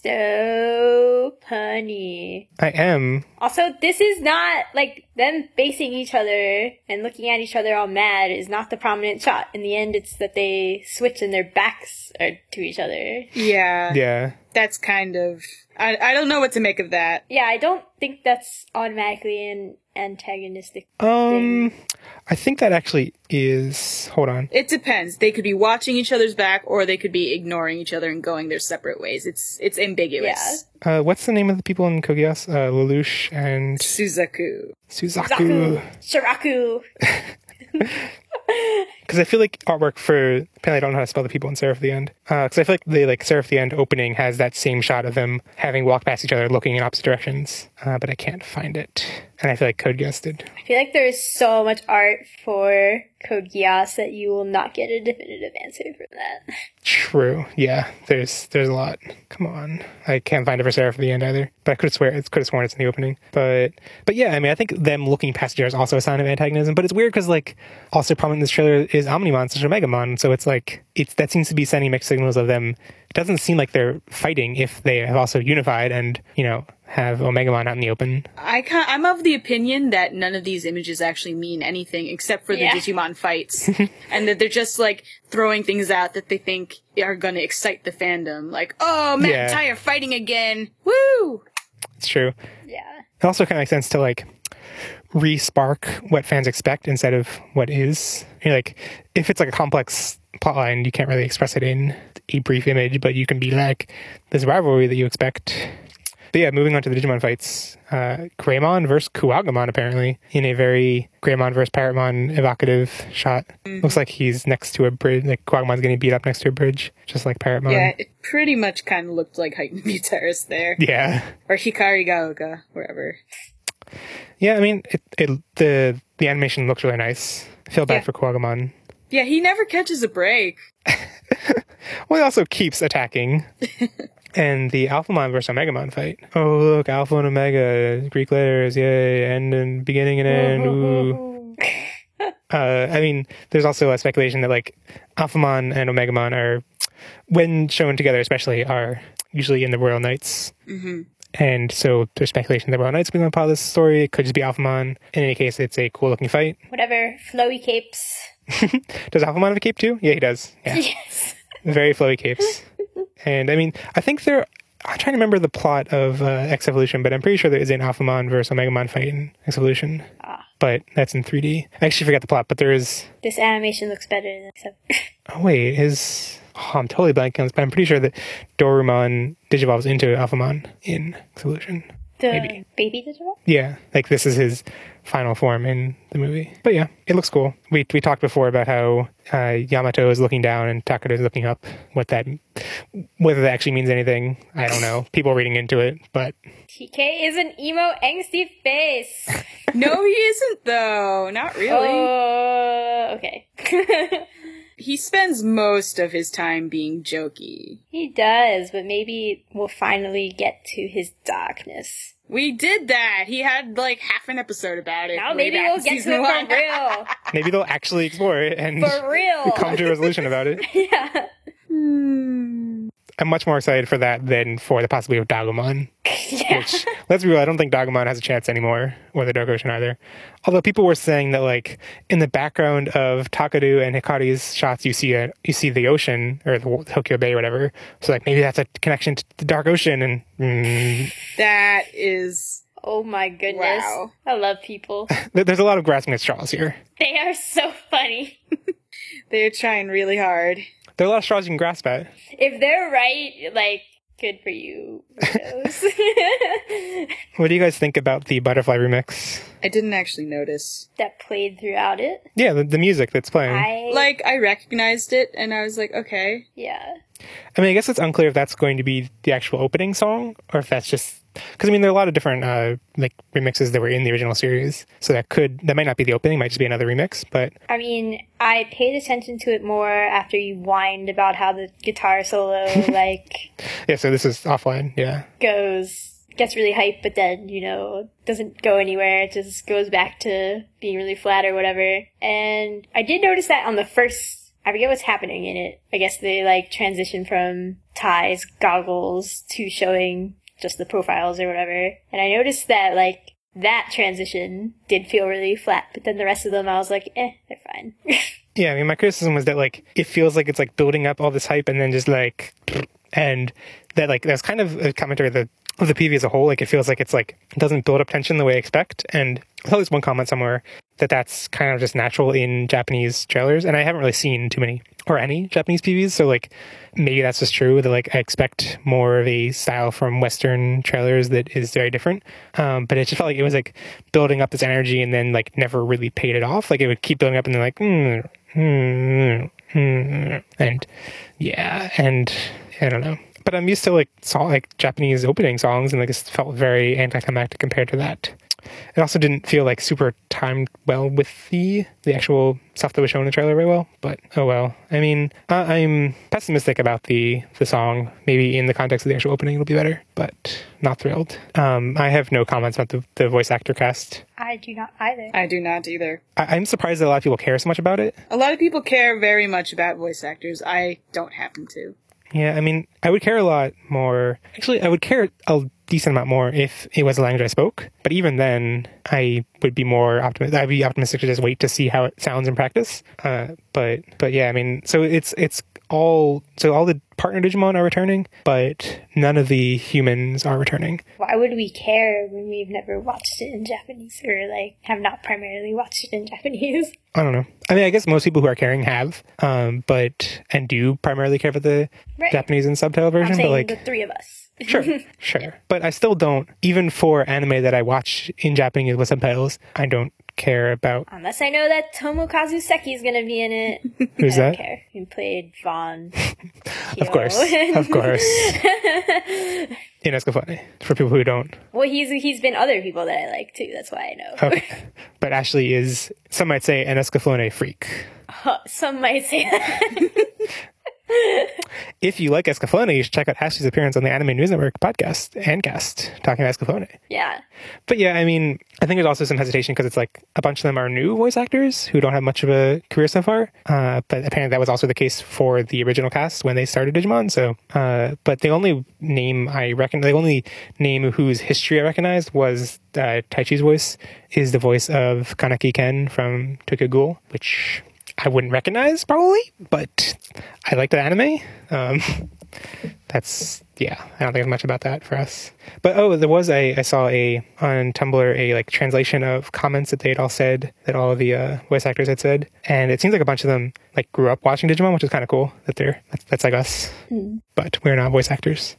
So punny. I am. Also, this is not, like, them facing each other and looking at each other all mad is not the prominent shot. In the end, it's that they switch and their backs are to each other. Yeah. Yeah. That's kind of... I, I don't know what to make of that. Yeah, I don't think that's automatically an antagonistic Um, thing. I think that actually is. Hold on. It depends. They could be watching each other's back, or they could be ignoring each other and going their separate ways. It's it's ambiguous. Yeah. Uh, what's the name of the people in Kogias? Uh, Lelouch and Suzaku. Suzaku. Zaku. Shiraku. Because I feel like artwork for apparently I don't know how to spell the people in Seraph the End. Because I feel like the like Seraph the End opening has that same shot of them having walked past each other, looking in opposite directions. Uh, but I can't find it, and I feel like Code Geass did. I feel like there is so much art for Code Geass that you will not get a definitive answer from that. True. Yeah. There's there's a lot. Come on. I can't find it for Seraph at the end either. But I could have swear could have sworn it's in the opening. But but yeah, I mean I think them looking past each other is also a sign of antagonism. But it's weird because like also prominent in this trailer is Omnimon slash Omegamon. So it's like it's that seems to be sending mixed signals of them. It doesn't seem like they're fighting if they have also unified and, you know, have Omegamon out in the open. I ca- I'm of the opinion that none of these images actually mean anything except for the Yeah. Digimon fights. And that they're just, like, throwing things out that they think are gonna excite the fandom. Like, oh, Matt Yeah. and Ty are fighting again! Woo! It's true. Yeah. It also kind of makes sense to like re-spark what fans expect instead of what is. You know, like if it's like a complex plotline, you can't really express it in a brief image, but you can be like this rivalry that you expect. But yeah, moving on to the Digimon fights, uh, Greymon versus Kuwagamon apparently in a very Greymon versus Parrotmon evocative shot. Mm-hmm. Looks like he's next to a bridge, like Kuwagamon's getting beat up next to a bridge, just like Parrotmon. Yeah, it pretty much kind of looked like Heightened Mutaris there. Yeah. Or Hikari Gaoka, wherever. Yeah, I mean, it, it the the animation looks really nice. I feel bad Yeah. for Kuwagamon. Yeah, he never catches a break. Well, he also keeps attacking. And the Alphamon versus Omegamon fight. Oh, look, Alpha and Omega, Greek letters, yay, end and beginning and end, ooh. Uh, I mean, there's also a speculation that, like, Alphamon and Omegamon are, when shown together especially, are usually in the Royal Knights. Mm-hmm. And so there's speculation that Royal Knights will be on part of this story. It could just be Alphamon. In any case, it's a cool-looking fight. Whatever. Flowy capes. Does Alphamon have a cape too? Yeah, he does. Yeah. Yes. Very flowy capes. And I mean, I think there. I'm trying to remember the plot of uh, X Evolution, but I'm pretty sure there is an Alphamon versus Omegamon fight in X Evolution. Ah. But that's in three D. I actually forgot the plot, but there is. This animation looks better than this. Oh wait, is. Oh, I'm totally blanking on this, but I'm pretty sure that Dorumon digivolves into Alphamon in X Evolution. The Maybe. baby digital? Yeah, like this is his final form in the movie. But yeah, it looks cool. We we talked before about how uh, Yamato is looking down and Takada is looking up. What that, whether that actually means anything, I don't know. People reading into it, but T K is an emo angsty face. No, he isn't, though. Not really. Oh, okay. He spends most of his time being jokey. He does, but maybe we'll finally get to his darkness. We did that. He had like half an episode about it. Now way maybe back we'll in get to season it one. for real. maybe they'll actually explore it and For real. come to a resolution about it. Yeah. I'm much more excited for that than for the possibility of Dagomon. Yeah. Which, let's be real, I don't think Dagomon has a chance anymore, or the Dark Ocean either. Although people were saying that, like, in the background of Takadu and Hikari's shots, you see a, you see the ocean, or the Tokyo Bay or whatever. So, like, maybe that's a connection to the Dark Ocean, and mm, That is... Oh my goodness. Wow. I love people. th- there's a lot of grasping at straws here. They are so funny. They're trying really hard. There are a lot of straws you can grasp at. If they're right, like, good for you. Weirdos. What do you guys think about the Butterfly remix? I didn't actually notice. That played throughout it. Yeah, the, the music that's playing. I, I Like, I recognized it, and I was like, okay. yeah. mean, I guess it's unclear if that's going to be the actual opening song, or if that's just Because I mean, there are a lot of different uh, like remixes that were in the original series, so that could that might not be the opening, might just be another remix. But I mean, I paid attention to it more after you whined about how the guitar solo like yeah, so this is offline. Yeah, goes gets really hype, but then you know doesn't go anywhere. It just goes back to being really flat or whatever. And I did notice that on the first. I forget what's happening in it. I guess they like transition from Ty's goggles to showing just the profiles or whatever. And I noticed that like that transition did feel really flat, but then the rest of them I was like, eh, they're fine. yeah. I mean, my criticism was that like it feels like it's like building up all this hype and then just like, and that like that's kind of a commentary that of the P V as a whole. Like it feels like it's like it doesn't build up tension the way I expect. And I saw this one comment somewhere that that's kind of just natural in Japanese trailers, and I haven't really seen too many or any Japanese P Vs, so like maybe that's just true that like I expect more of a style from Western trailers that is very different. Um, but it just felt like it was like building up this energy and then like never really paid it off. Like it would keep building up and then like mm, mm, mm, and yeah, and I don't know. But I'm used to like song, like Japanese opening songs, and like it felt very anticlimactic compared to that. It also didn't feel like super timed well with the the actual stuff that was shown in the trailer very well. But oh well. I mean, uh, I'm pessimistic about the the song. Maybe in the context of the actual opening, it'll be better, but not thrilled. Um, I have no comments about the, the voice actor cast. I do not either. I do not either. I, I'm surprised that a lot of people care so much about it. A lot of people care very much about voice actors. I don't happen to. Yeah, I mean, I would care a lot more. Actually, I would care a decent amount more if it was a language I spoke. But even then, I would be more optimistic. I'd be optimistic to just wait to see how it sounds in practice. Uh, but but yeah, I mean, so it's it's all so all the partner Digimon are returning, but none of the humans are returning. Why would we care when we've never watched it in Japanese or like have not primarily watched it in Japanese? I don't know. I mean, I guess most people who are caring have, um, but and do primarily care for the Right. Japanese and subtitle version. I'm saying but like the three of us. Sure, sure. But I still don't, even for anime that I watch in Japanese with subtitles, I don't care about. Unless I know that Tomokazu Seki is going to be in it. Who's I don't that? care. He played Vaughn. Of course, of course. In Escaflowne, for people who don't. Well, he's he's been other people that I like too. That's why I know. Okay. But Ashley is, some might say, an Escaflowne freak. Huh, some might say that. If you like Escaflowne, you should check out Ashley's appearance on the Anime News Network podcast and cast talking about Escaflowne. Yeah. But yeah, I mean, I think there's also some hesitation because it's like a bunch of them are new voice actors who don't have much of a career so far. Uh, but apparently that was also the case for the original cast when they started Digimon. So, uh, but the only name I reckon, the only name whose history I recognized was uh, Taichi's voice is the voice of Kaneki Ken from Tokyo Ghoul, which I wouldn't recognize probably, but I like the anime. Um, that's, yeah, I don't think there's much about that for us. But oh, there was a, I saw a, on Tumblr, a like translation of comments that they had all said, that all of the uh, voice actors had said. And it seems like a bunch of them like grew up watching Digimon, which is kind of cool that they're, that's, that's like us. Mm. But we're not voice actors.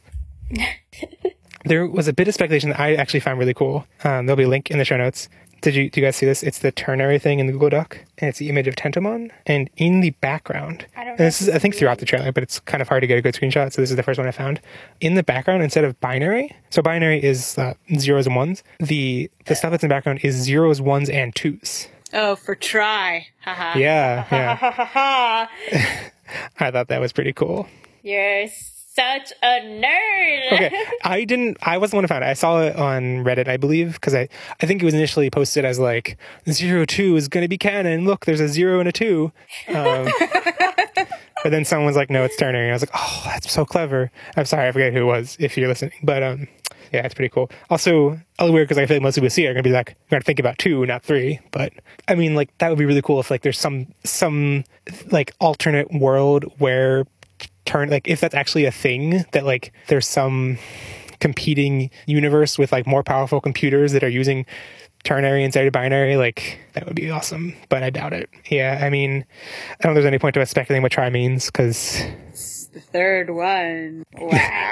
There was a bit of speculation that I actually found really cool. Um, there'll be a link in the show notes. Did you, do you guys see this? It's the ternary thing in the Google Doc, and it's the image of Tentomon. And in the background, I don't and this is, I think, throughout the trailer, but it's kind of hard to get a good screenshot, so this is the first one I found. In the background, instead of binary, so binary is uh, zeros and ones, the, the stuff that's in the background is zeros, ones, and twos. Oh, for try. Haha. Yeah, yeah. Ha ha ha. I thought that was pretty cool. You're such a nerd. Okay, I didn't, I wasn't the one who found it. I saw it on Reddit, I believe, because I, I think it was initially posted as like, zero two is going to be canon. Look, there's a zero and a two. Um, but then someone was like, no, it's ternary. And I was like, oh, that's so clever. I'm sorry, I forget who it was, if you're listening. But um, yeah, it's pretty cool. Also, a little weird because I feel like most people see it are going to be like, you're going to think about two, not three. But I mean, like, that would be really cool if like there's some, some like alternate world where turn, like if that's actually a thing, that like there's some competing universe with like more powerful computers that are using ternary instead of binary, like that would be awesome, but I doubt it. Yeah, I mean, I don't think there's any point to us speculating what try means, because it's the third one. Wow.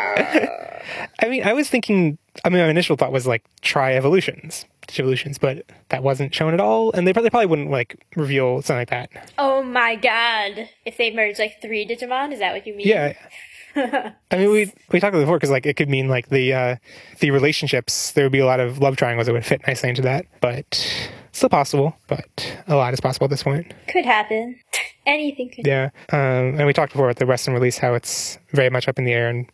I mean, I was thinking, I mean, my initial thought was like try evolutions, evolutions, but that wasn't shown at all, and they probably, probably wouldn't like reveal something like that. Oh my god. If they merge like three Digimon, is that what you mean? Yeah. I mean, we we talked about it before because like it could mean like the uh, the relationships. There would be a lot of love triangles that would fit nicely into that, but still possible. But a lot is possible at this point. Could happen. Anything could. Yeah, um, and we talked before at the Western release how it's very much up in the air and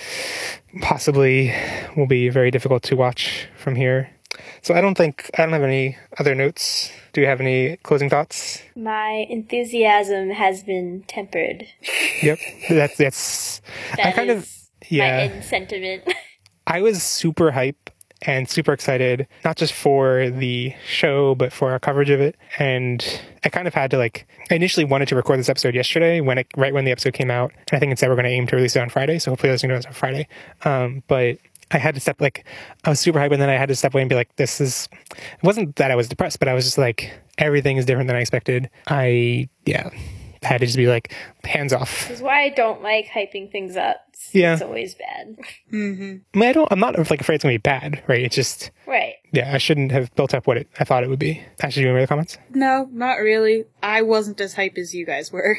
possibly will be very difficult to watch from here. So I don't think I don't have any other notes. Do you have any closing thoughts? My enthusiasm has been tempered. Yep, that's that's. That I kind is of yeah. my end sentiment. I was super hype and super excited, not just for the show, but for our coverage of it. And I kind of had to like, I initially wanted to record this episode yesterday when it, right when the episode came out. And I think instead we're going to aim to release it on Friday. So hopefully listening to it on Friday. Um, but I had to step, like, I was super hype and then I had to step away and be like, this is, it wasn't that I was depressed, but I was just like, everything is different than I expected. I, yeah, had to just be like, hands off. This is why I don't like hyping things up. It's, Yeah. it's always bad. Mm-hmm. I mean, I don't, I'm not like afraid it's going to be bad, right? It's just, Right. yeah, I shouldn't have built up what it, I thought it would be. Ashley, do you have any other comments? No, not really. I wasn't as hype as you guys were.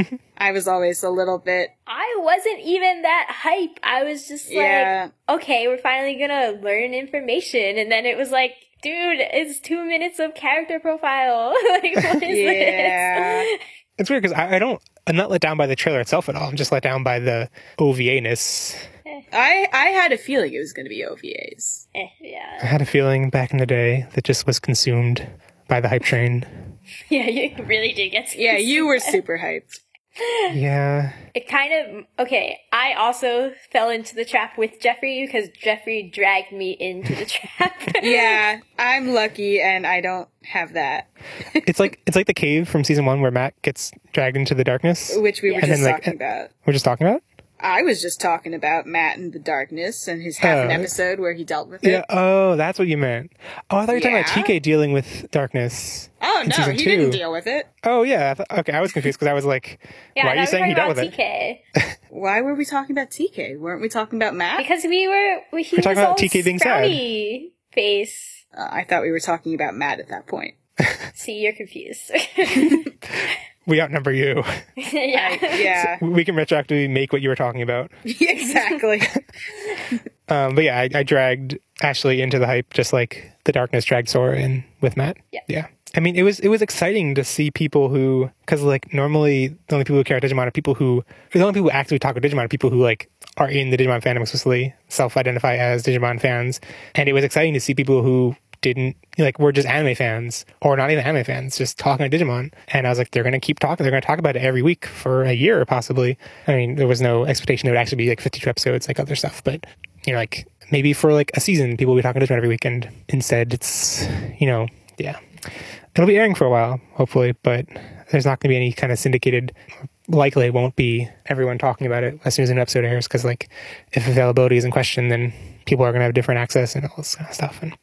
I was always a little bit. I wasn't even that hype. I was just like, Yeah. okay, we're finally gonna learn information. And then it was like, dude, it's two minutes of character profile. Like, what is Yeah. this? It's weird because I, I don't, I'm not let down by the trailer itself at all. I'm just let down by the O V A-ness. I I had a feeling it was going to be O V As. Eh, I yeah. had a feeling back in the day that just was consumed by the hype train. Yeah, you really did get to Yeah, you were see super hyped. Yeah. It kind of, okay, I also fell into the trap with Jeffrey because Jeffrey dragged me into the trap. Yeah, I'm lucky and I don't have that, It's like it's like the cave from season one where Matt gets dragged into the darkness. which we were And just then, like, talking about. We're just talking about it? I was just talking about Matt in the darkness and his half an Oh. episode where he dealt with it. Yeah. Oh, that's what you meant. Oh, I thought you were talking about Yeah. T K dealing with darkness. Oh in no, season he two. didn't deal with it. Oh, yeah. I th- okay, I was confused because I was like, Yeah, why are now you we're saying he talking dealt with about it? T K. Why were we talking about T K? Weren't we talking about Matt? Because we were, we, he We're talking was about all T K being sad. frowny face. Uh, I thought we were talking about Matt at that point. See, you're confused. We outnumber you. yeah. Yeah, We can retroactively make what you were talking about. exactly. Um, but yeah, I, I dragged Ashley into the hype just like the darkness dragged Sora in with Matt. Yeah. Yeah. I mean, it was it was exciting to see people who, because like normally the only people who care about Digimon are people who, the only people who actively talk about Digimon are people who like are in the Digimon fandom explicitly, self-identify as Digimon fans. And it was exciting to see people who didn't, like, were just anime fans or not even anime fans, just talking about Digimon. And I was like, they're going to keep talking. They're going to talk about it every week for a year, possibly. I mean, there was no expectation there would actually be like fifty-two episodes like other stuff, but you know, like maybe for like a season, people will be talking Digimon every week. And instead it's, you know, yeah. It'll be airing for a while, hopefully, but there's not going to be any kind of syndicated, likely it won't be everyone talking about it as soon as an episode airs, because like if availability is in question, then people are going to have different access and all this kind of stuff. And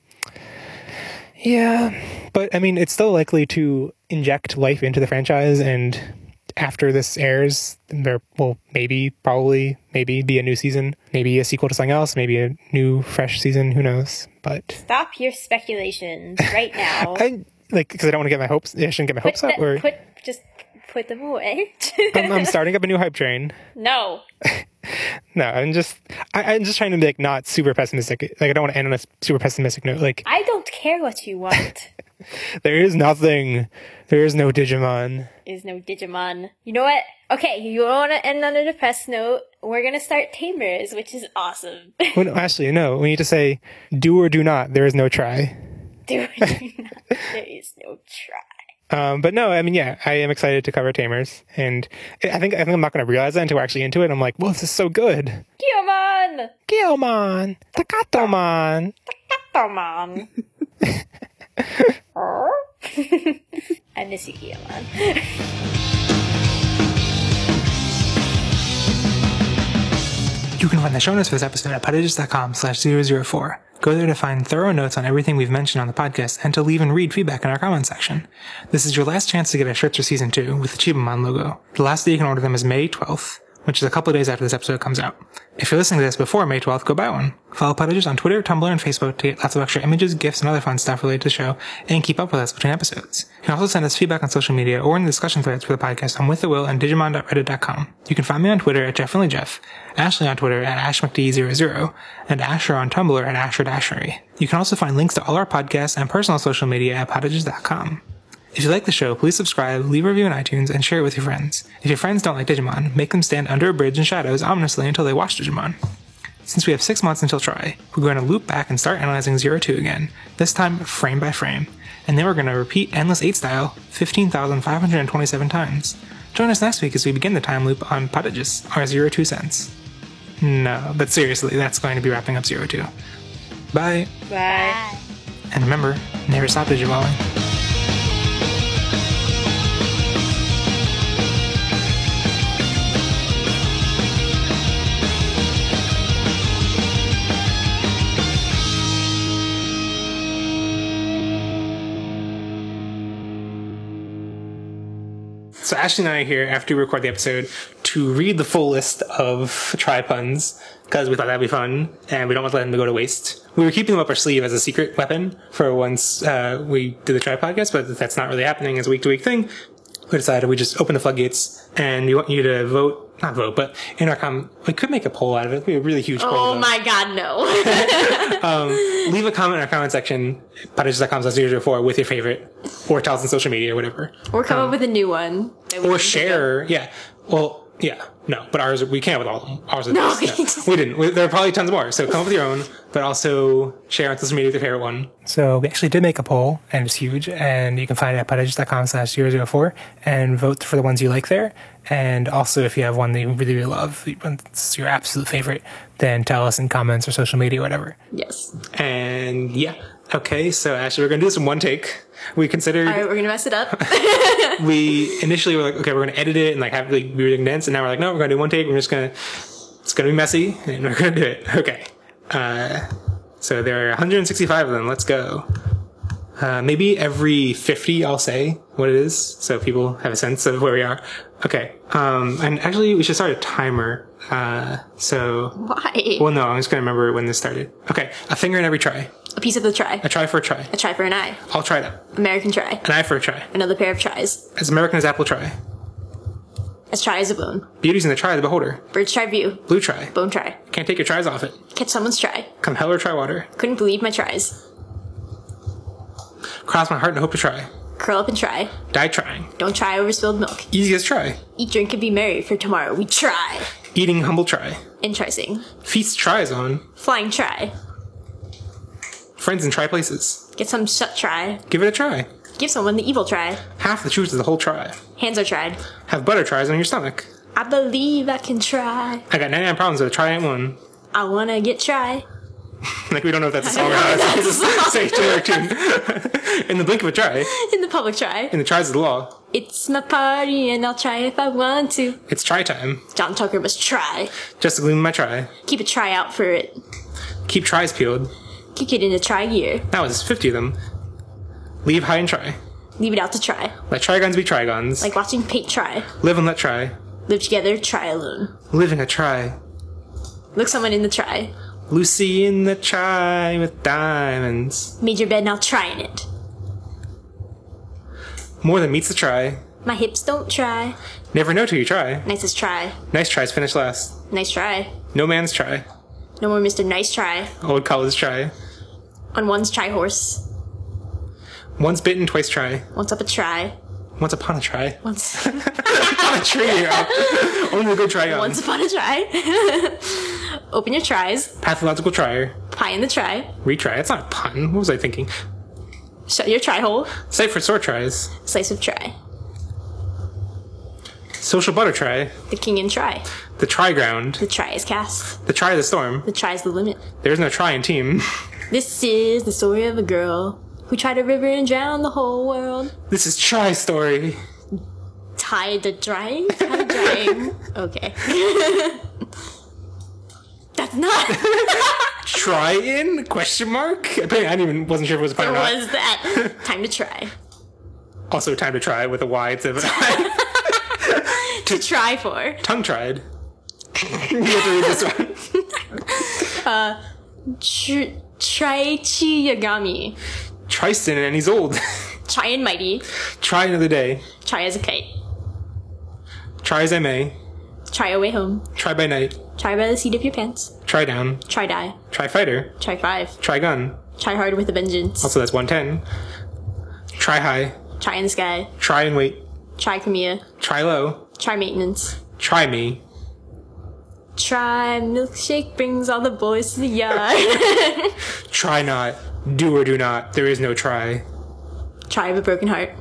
yeah, but I mean, it's still likely to inject life into the franchise, and after this airs, there will maybe, probably, maybe be a new season, maybe a sequel to something else, maybe a new, fresh season, who knows, but... Stop your speculations right now. I, like, because I don't want to get my hopes, I shouldn't get my put hopes up, the- or... put, just put them away. I'm, I'm starting up a new hype train. No. No, I'm just, I, I'm just trying to be like not super pessimistic. Like I don't want to end on a super pessimistic note. Like I don't care what you want. there is nothing, there is no Digimon. There's no Digimon. You know what? Okay, you want to end on a depressed note? We're gonna start Tamers, which is awesome. Well, no, actually, no. We need to say do or do not. There is no try. Do or do not. There is no try. Um, but no, I mean, yeah, I am excited to cover Tamers, and I think I think I'm not going to realize that until we're actually into it. I'm like, well, this is so good. Guilmon! Guilmon, Takatomon. Takatomon. I miss you, Guilmon. You can find the show notes for this episode at podigious.com slash 004. Go there to find thorough notes on everything we've mentioned on the podcast and to leave and read feedback in our comment section. This is your last chance to get our shirts for season two with the Chibamon logo. The last day you can order them is May twelfth. which is a couple of days after this episode comes out. If you're listening to this before May twelfth, go buy one. Follow Podages on Twitter, Tumblr, and Facebook to get lots of extra images, GIFs, and other fun stuff related to the show, and keep up with us between episodes. You can also send us feedback on social media or in the discussion threads for the podcast on With the Will and Digimon dot reddit dot com. You can find me on Twitter at JeffFriendlyJeff, Ashley on Twitter at ash mc d zero zero, and Asher on Tumblr at Asher Dashery. You can also find links to all our podcasts and personal social media at podages dot com. If you like the show, please subscribe, leave a review on iTunes, and share it with your friends. If your friends don't like Digimon, make them stand under a bridge in shadows ominously until they watch Digimon. Since we have six months until Try, we're going to loop back and start analyzing Zero two again, this time frame by frame. And then we're going to repeat Endless eight style fifteen thousand five hundred twenty-seven times. Join us next week as we begin the time loop on Podages, our Zero two cents. No, but seriously, that's going to be wrapping up Zero two. Bye. Bye. And remember, never stop Digivolving. So Ashley and I are here after we record the episode to read the full list of try puns because we thought that'd be fun and we don't want to let them go to waste. We were keeping them up our sleeve as a secret weapon for once uh, we did the try podcast, but that's not really happening as a week to week thing. We decided we just open the floodgates and we want you to vote, not vote, but in our com, we could make a poll out of it. It'd be a really huge poll. Oh though. my god, no. um, leave a comment in our comment section, podages dot com slash zero zero four with your favorite, or tell us on social media or whatever. Or come um, up with a new one. Or share, yeah. Well, yeah, no, but ours, we can't with all of them. Ours are No, the best. No, we didn't. We, there are probably tons more, so come up with your own, but also share on social media with your favorite one. So we actually did make a poll, and it's huge, and you can find it at podages dot com slash zero zero four, and vote for the ones you like there. And also, if you have one that you really, really love, it's your absolute favorite, then tell us in comments or social media, whatever. Yes. And yeah, okay, so actually we're going to do this in one take. We considered... Alright, we're going to mess it up. we initially were like, okay, we're going to edit it and like have it like, be really condensed, and now we're like, no, we're going to do one take, we're just going to... It's going to be messy, and we're going to do it. Okay. Uh, so there are one hundred sixty-five of them. Let's go. Uh, maybe every fifty I'll say what it is, so people have a sense of where we are. Okay. Um, and actually, we should start a timer. Uh, so... Why? Well, no, I'm just going to remember when this started. Okay. A finger in every try. A piece of the try. A try for a try. A try for an eye. I'll try that. American try. An eye for a try. Another pair of tries. As American as apple try. As try as a bone. Beauty's in the try of the beholder. Bird's try view. Blue try. Bone try. Can't take your tries off it. Catch someone's try. Come hell or try water. Couldn't believe my tries. Cross my heart and hope to try. Curl up and try. Die trying. Don't try over spilled milk. Easy as try. Eat, drink, and be merry, for tomorrow we try. Eating humble try. And try sing. Feast tries on. Flying try. Friends in try places. Get some shut try. Give it a try. Give someone the evil try. Half the truth is the whole try. Hands are tried. Have butter tries on your stomach. I believe I can try. I got ninety-nine problems with a try ain't one. I wanna get try. Like, we don't know if that's a song or not. It's just a safe generic tune. In the blink of a try. In the public try. In the tries of the law. It's my party and I'll try if I want to. It's try time. John Tucker must try. Just to gleam my try. Keep a try out for it. Keep tries peeled. Kick it in the try gear. That was fifty of them. Leave high and try. Leave it out to try. Let trigons be trigons. Like watching paint try. Live and let try. Live together, try alone. Living a try. Look someone in the try. Lucy in the try with diamonds. Made your bed, now trying it. More than meets the try. My hips don't try. Never know till you try. Nicest try. Nice tries finish last. Nice try. No man's try. No more Mister Nice Try. Old college try. On one's try horse. Once bitten, twice try. Once up a try. Once upon a try. Once. On a tree. Only a good try on. Once upon a try. Open your tries. Pathological trier. Pie in the try. Retry. That's not a pun. What was I thinking? Shut your try hole. Site for sore tries. Slice of try. Social butter try. The king in try. The try ground. The try is cast. The try of the storm. The try is the limit. There's no try in team. This is the story of a girl who tried a river and drowned the whole world. This is try story. Tied to drying? Tied to drying. Okay. That's not. Try in? Question mark? Apparently, I didn't even wasn't sure if it was a pun or not. Was that? Time to try. Also, time to try with a Y. To, To try for. Tongue tried. You have to read this one. Tr- Traichi Yagami. Tristan, and he's old. Try and mighty. Try another day. Try as a kite. Try as I may. Try away home. Try by night. Try by the seat of your pants. Try down. Try die. Try fighter. Try five. Try gun. Try hard with a vengeance. Also, that's one ten. Try high. Try in the sky. Try and wait. Try Kamiya. Try low. Try maintenance. Try me. Try milkshake brings all the boys to the yard. Try not. Do or do not. There is no try. Try of a broken heart.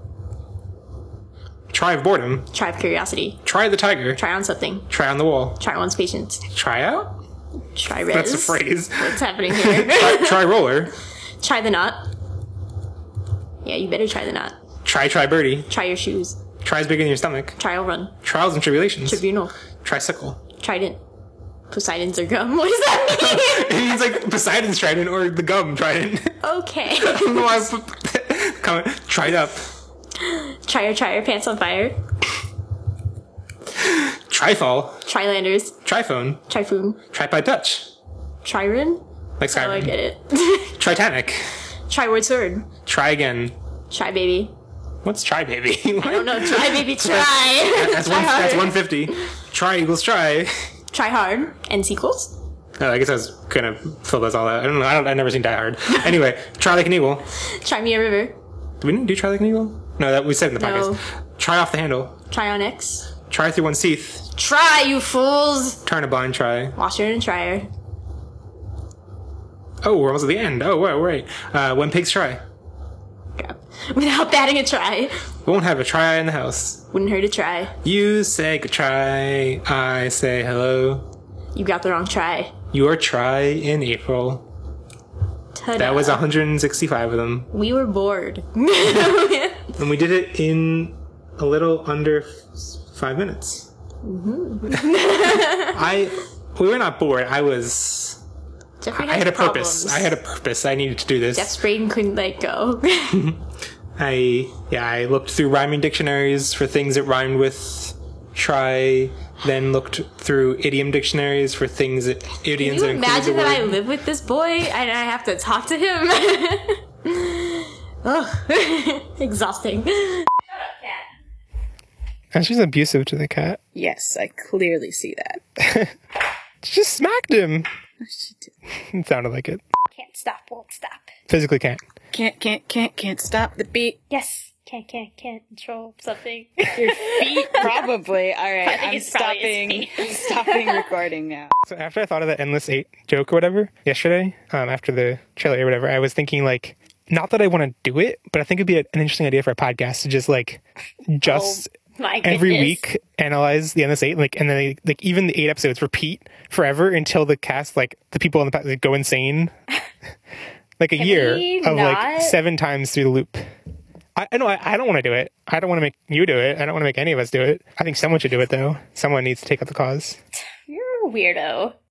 Try of boredom. Try of curiosity. Try the tiger. Try on something. Try on the wall. Try one's patience. Try out? Try res. That's a phrase. What's happening here? Try, try roller. Try the knot. Yeah, you better try the knot. Try try birdie. Try your shoes. Tries bigger than your stomach. Trial run. Trials and tribulations. Tribunal. Tricycle. Trident. Poseidon's or gum. What does that mean? It means like Poseidon's trident or the gum trident. Okay. I don't know why I put- Comment. Tried up. Try your try your pants on fire. Trifall. Trilanders. Triphone. Typhoon. Tripod touch. Trirun. Like Oh, I Skyrim. get it. Titanic. Tri-word sword. Try again. Try baby. What's try baby? I don't know. Try baby. Try. That's try one. hard. That's one fifty. Try equals try. Try hard. And sequels. Oh, I guess I was gonna fill those all out. I don't know. I don't, I've never seen Die Hard. Anyway, try like an eagle. Try me a river. We didn't do try like an eagle. No, that we said in the No. podcast. Try off the handle. Try on X. Try through one's teeth. Try, you fools. Turn a blind try. Washer and dryer. Oh, we're almost at the end. Oh, wait, wait. Uh, when pigs try. Crap. Without batting a try. Won't have a try in the house. Wouldn't hurt a try. You say good try. I say hello. You got the wrong try. Your try in April. Ta-da. That was one hundred sixty-five of them. We were bored. And we did it in a little under f- five minutes. Mm-hmm. I we were not bored. I was. Jeffrey I had a has purpose. problems. I had a purpose. I needed to do this. Jeff's brain couldn't let go. I yeah. I looked through rhyming dictionaries for things that rhymed with try. Then looked through idiom dictionaries for things that Can idioms you that included imagine the that I word. live with this boy and I have to talk to him? Ugh. Exhausting. And she's abusive to the cat. Yes, I clearly see that. She just smacked him. She did. It sounded like it. Can't stop, won't stop. Physically can't. Can't, can't, can't, can't stop the beat. Yes. Can't, can't, can't control something. Your feet, probably. All right, I think I'm it's probably stopping. his I'm stopping recording now. So after I thought of that Endless Eight joke or whatever yesterday, um, after the trailer or whatever, I was thinking like, not that I want to do it, but I think it'd be an interesting idea for a podcast to just like, just My every goodness. week analyze the Endless Eight, like, and then they, like even the eight episodes repeat forever until the cast, like the people in the past, like, go insane, like a Can year we of like not? seven times through the loop. I, I know I, I don't want to do it. I don't want to make you do it. I don't want to make any of us do it. I think someone should do it though. Someone needs to take up the cause. You're a weirdo.